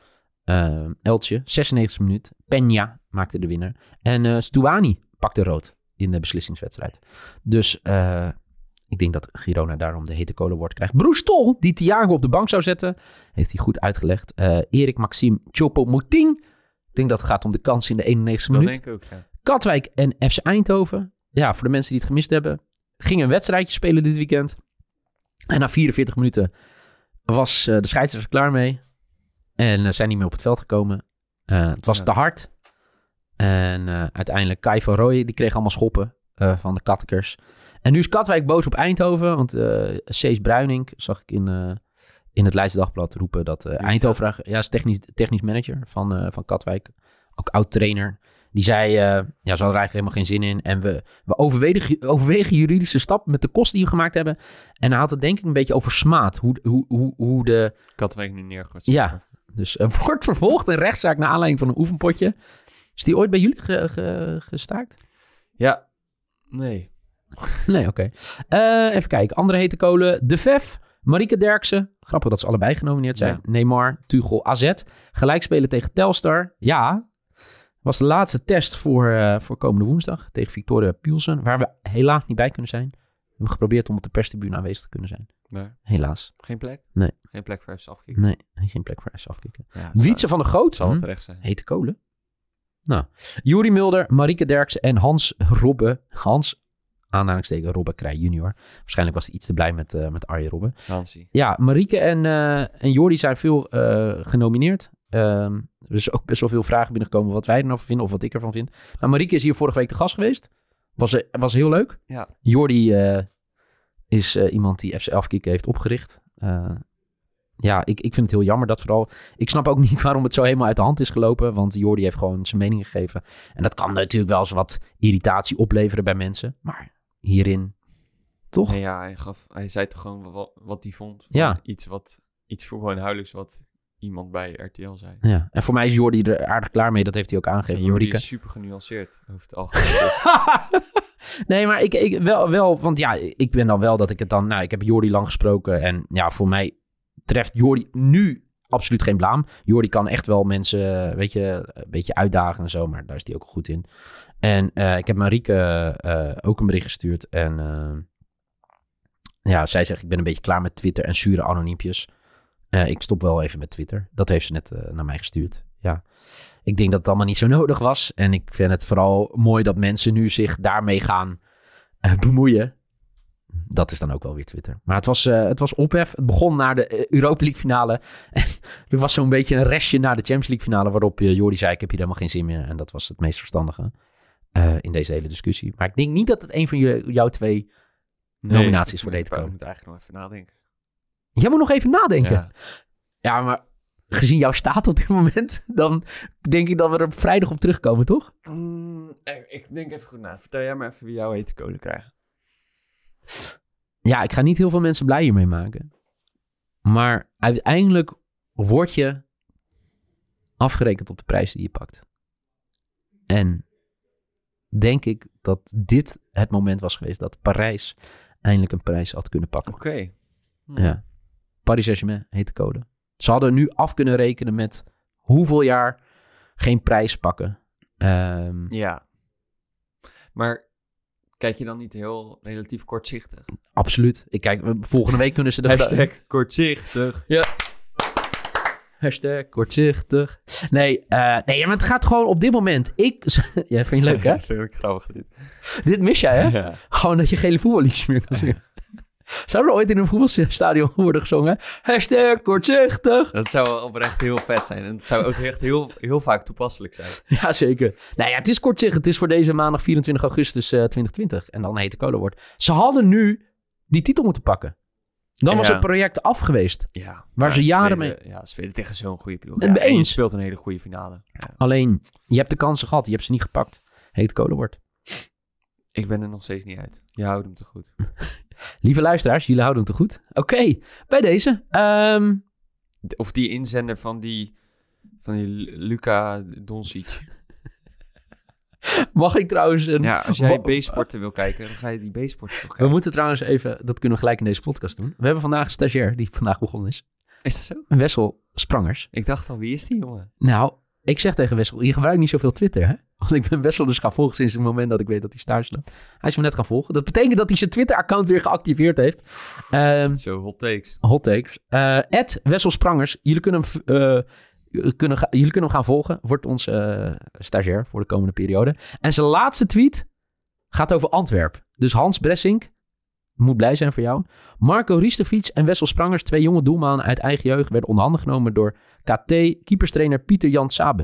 Elche, 96e minuut. Peña maakte de winnaar. En Stuani pakte rood in de beslissingswedstrijd. Dus ik denk dat Girona daarom de hete kolenwoord krijgt. Bruce Tol, die Thiago op de bank zou zetten, heeft hij goed uitgelegd. Erik Maxime Choupo-Moting. Ik denk dat het gaat om de kans in de 91e minuut. Dat denk ik ook, ja. Katwijk en FC Eindhoven. Ja, voor de mensen die het gemist hebben. Gingen een wedstrijdje spelen dit weekend. En na 44 minuten was de scheidsrechter klaar mee. En zijn niet meer op het veld gekomen. Het was te hard. En uiteindelijk Kai van Rooij, die kreeg allemaal schoppen van de Kattekers. En nu is Katwijk boos op Eindhoven. Want Cees Bruining zag ik in het Leidse Dagblad roepen dat Eindhoven... Ja, is technisch manager van Katwijk. Ook oud-trainer. Die zei, ze hadden er eigenlijk helemaal geen zin in. En we overwegen juridische stap met de kosten die we gemaakt hebben. En hij had het denk ik een beetje over smaad. Hoe de... Katwijk nu neergooit. Ja, dus wordt vervolgd een rechtszaak naar aanleiding van een oefenpotje. Is die ooit bij jullie gestaakt? Ja, nee. Nee, oké. Even kijken. Andere hete kolen. De Vef, Marieke Derksen. Grappig dat ze allebei genomineerd zijn. Ja. Neymar, Tuchel, AZ. Gelijk spelen tegen Telstar. Ja, was de laatste test voor komende woensdag tegen Victoria Pilsen. Waar we helaas niet bij kunnen zijn. We hebben geprobeerd om op de perstribune aanwezig te kunnen zijn. Maar helaas. Geen plek? Nee. Geen plek voor FC afkicken? Nee, geen plek voor FC afkicken. Ja, Wietse van der Goot. Zal het terecht zijn. Hete kolen. Nou, Juri Mulder, Marieke Derksen en Hans, aanhalingstekens Robbe Krij junior. Waarschijnlijk was hij iets te blij met Arjen Robben. Hansie. Ja, Marieke en Jordi zijn veel genomineerd. Er is ook best wel veel vragen binnengekomen wat wij er nou van vinden of wat ik ervan vind. Nou, Marieke is hier vorige week de gast geweest. Was heel leuk. Ja. Jordi is iemand die FC Elfkikken heeft opgericht. Ja, ik vind het heel jammer dat vooral... Ik snap ook niet waarom het zo helemaal uit de hand is gelopen. Want Jordi heeft gewoon zijn mening gegeven. En dat kan natuurlijk wel eens wat irritatie opleveren bij mensen. Maar hierin toch? Nee, ja, hij zei toch gewoon wat hij vond. Ja. Iets voetbalinhoudelijks wat iemand bij RTL zei. Ja. En voor mij is Jordi er aardig klaar mee. Dat heeft hij ook aangegeven. Jordi is super genuanceerd over het algemeen. Nee, maar ik wel... Want ja, ik ben dan wel dat ik het dan... Nou, ik heb Jordi lang gesproken. En ja, voor mij treft Jordi nu absoluut geen blaam. Jordi kan echt wel mensen, weet je, een beetje uitdagen en zo. Maar daar is hij ook goed in. En ik heb Marieke ook een bericht gestuurd. En zij zegt, ik ben een beetje klaar met Twitter en zure anoniempjes. Ik stop wel even met Twitter. Dat heeft ze net naar mij gestuurd. Ja, ik denk dat het allemaal niet zo nodig was. En ik vind het vooral mooi dat mensen nu zich daarmee gaan bemoeien. Dat is dan ook wel weer Twitter. Maar het was ophef. Het begon na de Europa League finale. En er was zo'n beetje een restje na de Champions League finale. Waarop Jordi zei, ik heb hier helemaal geen zin meer. En dat was het meest verstandige in deze hele discussie. Maar ik denk niet dat het een van jouw 2 nominaties is voor deze komen. Ik moet eigenlijk nog even nadenken. Jij moet nog even nadenken. Ja, maar gezien jouw staat op dit moment, dan denk ik dat we er vrijdag op terugkomen, toch? Ik denk even goed na. Vertel jij maar even wie jouw hete kolen krijgen. Ja, ik ga niet heel veel mensen blij hiermee maken. Maar uiteindelijk word je afgerekend op de prijs die je pakt. En denk ik dat dit het moment was geweest dat Parijs eindelijk een prijs had kunnen pakken. Oké. Ja. Paris Saint-Germain heet de code. Ze hadden nu af kunnen rekenen met hoeveel jaar geen prijs pakken. Ja. Maar kijk je dan niet heel relatief kortzichtig? Absoluut. Volgende week kunnen ze de... kortzichtig. Ja. Hashtag kortzichtig. Nee, maar het gaat gewoon op dit moment. Ja, vind je leuk, hè? Dat vind ik grappig, dit. Dit mis jij, hè? Ja. Gewoon dat je geen voetballiedjes meer kan zingen. Zou er ooit in een voetbalstadion worden gezongen? Hashtag kortzichtig. Dat zou oprecht heel vet zijn. En het zou ook echt heel vaak toepasselijk zijn. Ja, zeker. Nou ja, het is kortzichtig. Het is voor deze maandag 24 augustus 2020. En dan heet de code wordt. Ze hadden nu die titel moeten pakken. Dan was het project af geweest. Ja. Waar ze jaren mee... Ja, spelen tegen zo'n goede ploeg. En je speelt een hele goede finale. Ja. Alleen, je hebt de kansen gehad. Je hebt ze niet gepakt. Heet code wordt. Ik ben er nog steeds niet uit. Je houdt hem te goed. Lieve luisteraars, jullie houden hem te goed. Oké, bij deze. Of die inzender van die Luka Doncic. Mag ik trouwens... als jij B-sporten wil kijken, dan ga je die B-sporten toch kijken. We moeten trouwens even... Dat kunnen we gelijk in deze podcast doen. We hebben vandaag een stagiair die vandaag begonnen is. Is dat zo? Wessel Sprangers. Ik dacht al, wie is die jongen? Nou, ik zeg tegen Wessel, je gebruikt niet zoveel Twitter, hè? Want ik ben Wessel dus gaan volgen sinds het moment dat ik weet dat hij stage loopt. Hij is me net gaan volgen. Dat betekent dat hij zijn Twitter-account weer geactiveerd heeft. Zo, hot takes. Hot takes. Wessel Sprangers. Jullie kunnen hem gaan volgen. Wordt ons stagiair voor de komende periode. En zijn laatste tweet gaat over Antwerpen. Dus Hans Bressink moet blij zijn voor jou. Marco Ristovic en Wessel Sprangers, 2 jonge doelmannen uit eigen jeugd, werden onder handen genomen door KT, keeperstrainer Pieter Jan Sabe.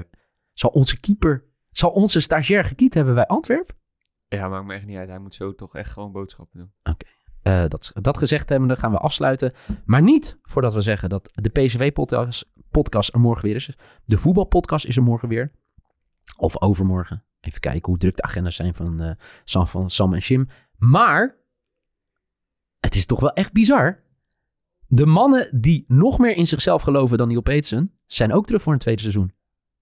Zal onze stagiair gekiet hebben bij Antwerpen? Ja, maakt me echt niet uit. Hij moet zo toch echt gewoon boodschappen doen. Oké. Dat gezegd hebben, dan gaan we afsluiten. Maar niet voordat we zeggen dat de PSV-podcast er morgen weer is. De voetbalpodcast is er morgen weer. Of overmorgen. Even kijken hoe druk de agenda's zijn van Sam en Jim. Maar het is toch wel echt bizar. De mannen die nog meer in zichzelf geloven dan Neil Petersen zijn ook terug voor een tweede seizoen.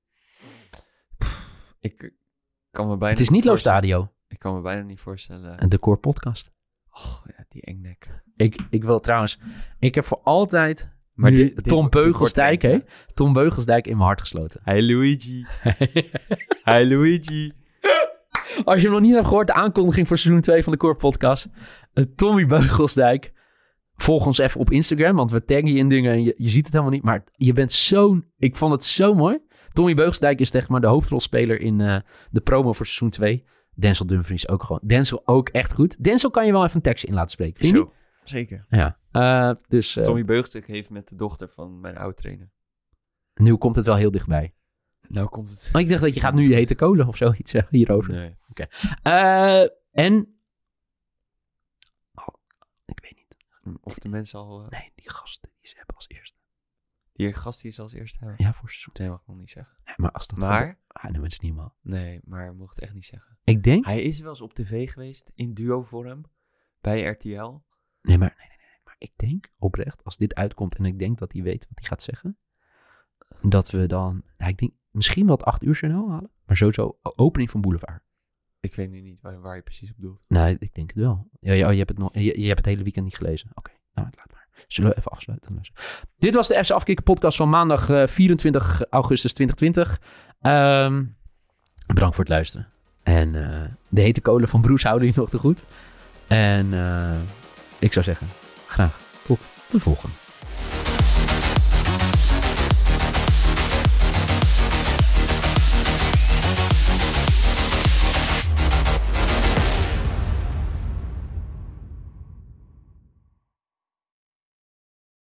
Ik kan me bijna het is niet Lo Stadio. Ik kan me bijna niet voorstellen. En de Core Podcast. Oh ja, die engnek. Ik wil trouwens... Ik heb voor altijd Tom Beugelsdijk, hè? Tom Beugelsdijk in mijn hart gesloten. Hi Luigi. Hi Luigi. Als je hem nog niet hebt gehoord, de aankondiging voor seizoen 2 van de Core Podcast. Tommy Beugelsdijk. Volg ons even op Instagram, want we taggen je in dingen en je ziet het helemaal niet. Maar je bent ik vond het zo mooi. Tommy Beugelsdijk is zeg maar de hoofdrolspeler in de promo voor seizoen 2. Denzel Dumfries ook gewoon. Denzel ook echt goed. Denzel kan je wel even een tekstje in laten spreken. Vind je niet? Zeker. Ja. Tommy Beugelsdijk heeft met de dochter van mijn oud-trainer. Nu komt het wel heel dichtbij. Nou komt het. Oh, ik dacht dat je gaat nu hete kolen of zoiets hierover. Nee. Oké. En... ik weet niet. Of de mensen al... Nee, die gasten die ze hebben als eerste. Die gast die ze als eerste hebben? Ja, voor seizoen. Dat mag ik nog niet zeggen. Nee, maar als dat... Maar? Dat is niet helemaal. Nee, maar mocht het echt niet zeggen. Ik denk... Hij is wel eens op tv geweest, in duo-vorm, bij RTL. Nee, maar ik denk oprecht, als dit uitkomt en ik denk dat hij weet wat hij gaat zeggen, dat we dan... ik denk misschien wel het 8 uur journaal halen, maar sowieso opening van Boulevard. Ik weet nu niet waar je precies op bedoelt. Nee, ik denk het wel. Ja, je hebt het je hebt het hele weekend niet gelezen. Oké, nou, laat maar. Zullen we even afsluiten? Dit was de FC Afkikken podcast van maandag 24 augustus 2020. Bedankt voor het luisteren. En de hete kolen van Broes houden jullie nog te goed. En ik zou zeggen, graag tot de volgende.